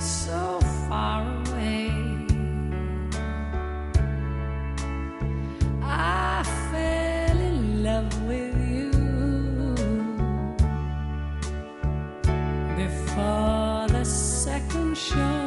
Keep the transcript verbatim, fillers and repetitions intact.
so far away. I fell in love with you before the second show.